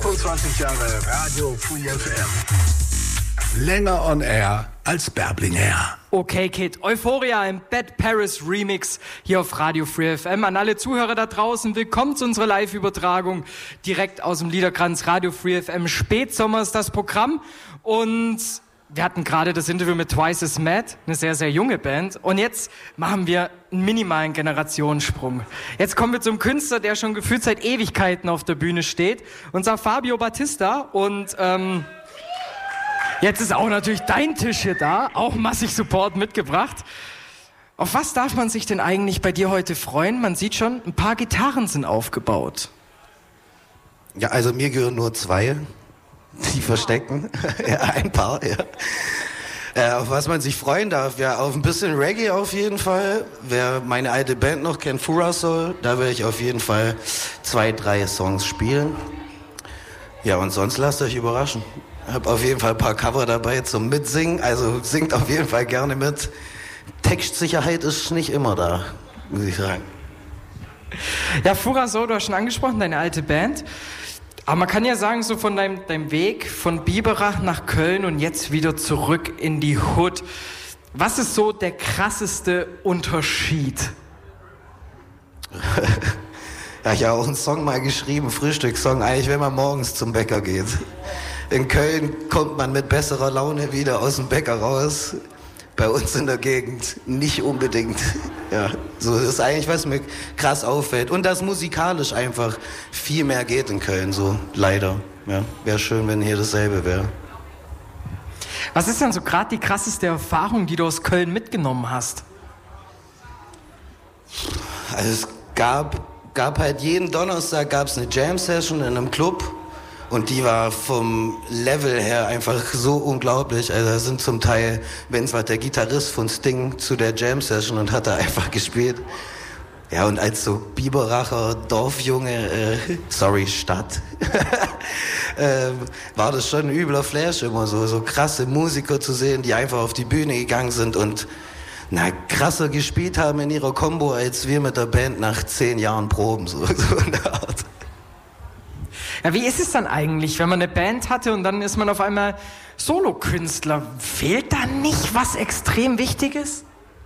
25 Jahre Radio Free FM. Länger on air als Bärbling Air. Okay, Kid. Euphoria im Bad Paris Remix hier auf Radio Free FM. An alle Zuhörer da draußen, willkommen zu unserer Live-Übertragung direkt aus dem Liederkranz Radio Free FM. Spätsommer ist das Programm und wir hatten gerade das Interview mit Twice as Mad, eine sehr, sehr junge Band. Und jetzt machen wir einen minimalen Generationssprung. Jetzt kommen wir zum Künstler, der schon gefühlt seit Ewigkeiten auf der Bühne steht. Unser Fabio Battista. Und jetzt ist auch natürlich dein Tisch hier da, auch massig Support mitgebracht. Auf was darf man sich denn eigentlich bei dir heute freuen? Man sieht schon, ein paar Gitarren sind aufgebaut. Ja, also mir gehören nur 2. Die verstecken. Ja, ein paar, ja. Auf was man sich freuen darf, ja, auf ein bisschen Reggae auf jeden Fall. Wer meine alte Band noch kennt, Furasol, da werde ich auf jeden Fall 2, 3 Songs spielen. Ja, und sonst lasst euch überraschen. Ich habe auf jeden Fall ein paar Cover dabei zum Mitsingen, also singt auf jeden Fall gerne mit. Textsicherheit ist nicht immer da, muss ich sagen. Ja, Furasol, du hast schon angesprochen, deine alte Band. Aber man kann ja sagen, so von deinem Weg von Biberach nach Köln und jetzt wieder zurück in die Hood. Was ist so der krasseste Unterschied? Ja, ich habe auch einen Song mal geschrieben, Frühstückssong, eigentlich wenn man morgens zum Bäcker geht. In Köln kommt man mit besserer Laune wieder aus dem Bäcker raus. Bei uns in der Gegend nicht unbedingt. Ja, so ist eigentlich, was mir krass auffällt. Und dass musikalisch einfach viel mehr geht in Köln, so leider. Ja, wäre schön, wenn hier dasselbe wäre. Was ist denn so gerade die krasseste Erfahrung, die du aus Köln mitgenommen hast? Also es gab halt jeden Donnerstag gab's eine Jam-Session in einem Club. Und die war vom Level her einfach so unglaublich. Also da sind zum Teil, Vince war der Gitarrist von Sting zu der Jam-Session und hat da einfach gespielt. Ja, und als so Biberacher Dorfjunge, Stadt, war das schon ein übler Flash immer so krasse Musiker zu sehen, die einfach auf die Bühne gegangen sind und krasser gespielt haben in ihrer Combo als wir mit der Band nach 10 Jahren Proben, so in der Art. Ja, wie ist es dann eigentlich, wenn man eine Band hatte und dann ist man auf einmal Solokünstler? Fehlt da nicht was extrem Wichtiges?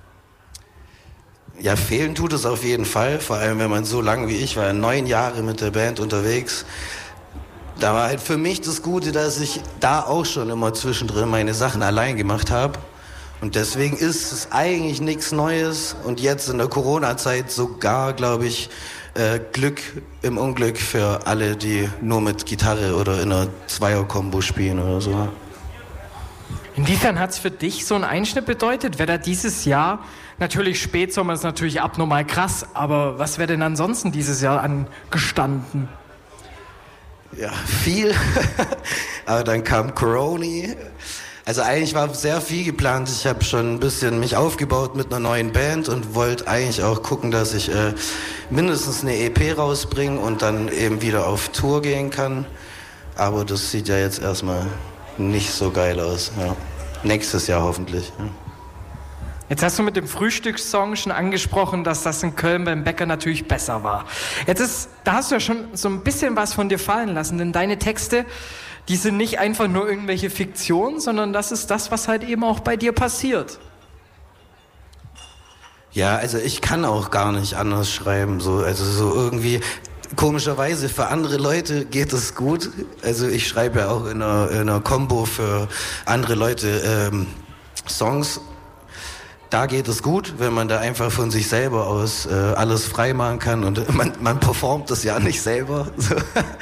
Ja, fehlen tut es auf jeden Fall, vor allem wenn man so lang wie ich war, 9 Jahre mit der Band unterwegs. Da war halt für mich das Gute, dass ich da auch schon immer zwischendrin meine Sachen allein gemacht habe. Und deswegen ist es eigentlich nichts Neues und jetzt in der Corona-Zeit sogar, glaube ich, Glück im Unglück für alle, die nur mit Gitarre oder in einer Zweier-Kombo spielen oder so. Inwiefern hat es für dich so einen Einschnitt bedeutet? Wäre da dieses Jahr, natürlich Spätsommer ist natürlich abnormal krass, aber was wäre denn ansonsten dieses Jahr angestanden? Ja, viel. Aber dann kam Corona. Also eigentlich war sehr viel geplant. Ich habe schon ein bisschen mich aufgebaut mit einer neuen Band und wollte eigentlich auch gucken, dass ich mindestens eine EP rausbringe und dann eben wieder auf Tour gehen kann. Aber das sieht ja jetzt erstmal nicht so geil aus. Ja. Nächstes Jahr hoffentlich. Ja. Jetzt hast du mit dem Frühstückssong schon angesprochen, dass das in Köln beim Bäcker natürlich besser war. Da hast du ja schon so ein bisschen was von dir fallen lassen, denn deine Texte, die sind nicht einfach nur irgendwelche Fiktionen, sondern das ist das, was halt eben auch bei dir passiert. Ja, also ich kann auch gar nicht anders schreiben. So irgendwie, komischerweise für andere Leute geht es gut. Also ich schreibe ja auch in einer Combo für andere Leute Songs. Da geht es gut, wenn man da einfach von sich selber aus alles frei machen kann und man performt das ja nicht selber. So.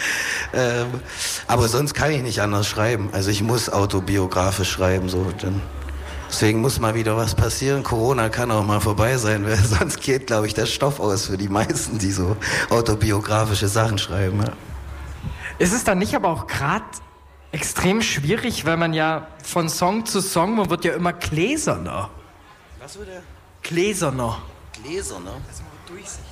Aber sonst kann ich nicht anders schreiben. Also ich muss autobiografisch schreiben. So. Deswegen muss mal wieder was passieren. Corona kann auch mal vorbei sein, weil sonst geht, glaube ich, der Stoff aus für die meisten, die so autobiografische Sachen schreiben. Ja. Ist es dann nicht aber auch gerade extrem schwierig, weil man ja von Song zu Song, man wird ja immer gläserner. Was wird der? Gläserner. Gläserner? Das ist immer durchsichtig.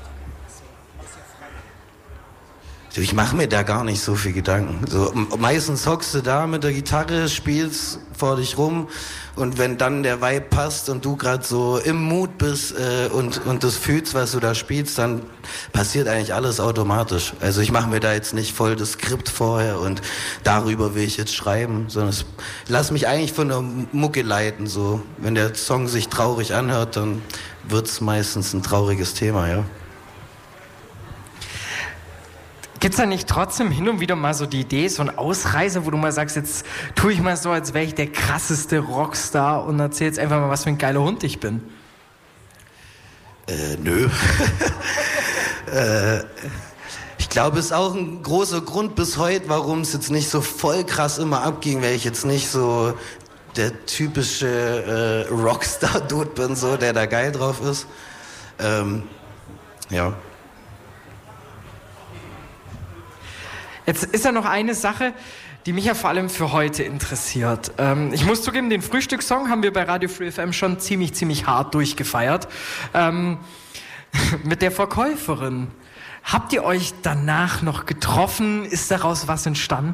Ich mache mir da gar nicht so viel Gedanken. So, meistens hockst du da mit der Gitarre, spielst vor dich rum und wenn dann der Vibe passt und du gerade so im Mood bist und das fühlst, was du da spielst, dann passiert eigentlich alles automatisch. Also ich mache mir da jetzt nicht voll das Skript vorher und darüber will ich jetzt schreiben, sondern lass mich eigentlich von der Mucke leiten. So. Wenn der Song sich traurig anhört, dann wird's meistens ein trauriges Thema, ja. Gibt's da nicht trotzdem hin und wieder mal so die Idee, so ein Ausreißer, wo du mal sagst, jetzt tue ich mal so, als wäre ich der krasseste Rockstar und erzähl jetzt einfach mal, was für ein geiler Hund ich bin? Nö. Ich glaube, es ist auch ein großer Grund bis heute, warum es jetzt nicht so voll krass immer abging, weil ich jetzt nicht so der typische Rockstar-Dude bin, so, der da geil drauf ist. Ja. Jetzt ist ja noch eine Sache, die mich ja vor allem für heute interessiert. Ich muss zugeben, den Frühstückssong haben wir bei Radio Free FM schon ziemlich hart durchgefeiert. Mit der Verkäuferin. Habt ihr euch danach noch getroffen? Ist daraus was entstanden?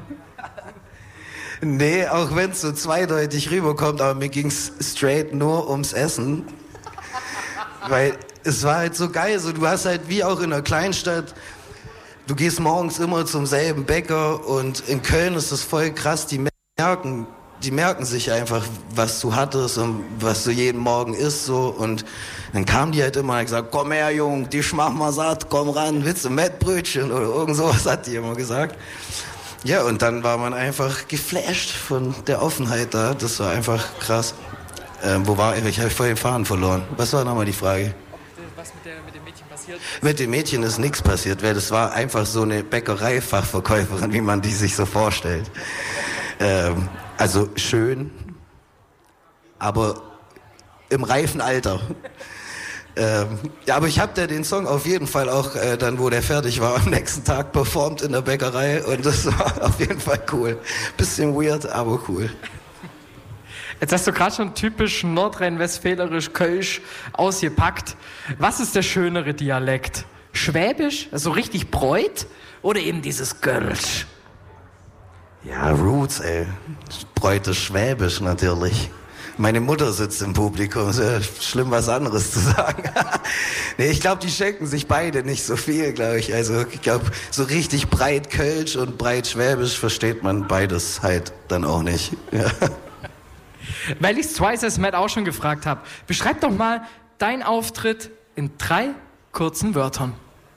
Nee, auch wenn es so zweideutig rüberkommt, aber mir ging es straight nur ums Essen. Weil es war halt so geil, so, du hast halt wie auch in einer Kleinstadt, du gehst morgens immer zum selben Bäcker und in Köln ist das voll krass, die merken sich einfach, was du hattest und was du jeden Morgen isst, so, und dann kamen die halt immer und gesagt, komm her, Jung, dich mach mal satt, komm ran, willst du Mettbrötchen oder irgend sowas, hat die immer gesagt. Ja, und dann war man einfach geflasht von der Offenheit da, das war einfach krass. Wo war ich? Ich habe voll den Faden verloren. Was war nochmal die Frage? Was mit dem Mädchen passiert? Mit dem Mädchen ist nichts passiert, weil das war einfach so eine Bäckereifachverkäuferin, wie man die sich so vorstellt. Also schön, aber im reifen Alter. Ja, aber ich habe da den Song auf jeden Fall auch dann, wo der fertig war, am nächsten Tag performt in der Bäckerei und das war auf jeden Fall cool. Bisschen weird, aber cool. Jetzt hast du gerade schon typisch nordrhein-westfälerisch Kölsch ausgepackt. Was ist der schönere Dialekt? Schwäbisch, also richtig Bräut, oder eben dieses Kölsch? Ja, Roots, ey. Bräut ist Schwäbisch natürlich. Meine Mutter sitzt im Publikum, ist ja schlimm, was anderes zu sagen. Nee, ich glaube, die schenken sich beide nicht so viel, glaube ich. Also ich glaube, so richtig breit Kölsch und breit Schwäbisch versteht man beides halt dann auch nicht. Ja. Weil ich es Twice as Mad auch schon gefragt habe, beschreib doch mal deinen Auftritt in 3 kurzen Wörtern.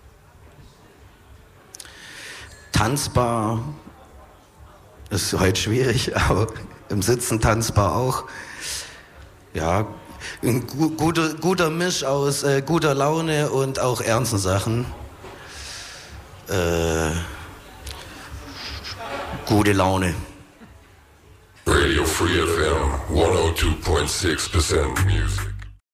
Tanzbar ist heute schwierig, aber im Sitzen tanzbar auch. Ja, ein guter Misch aus guter Laune und auch ernsten Sachen. Gute Laune. Radio Free FM 102.6% music.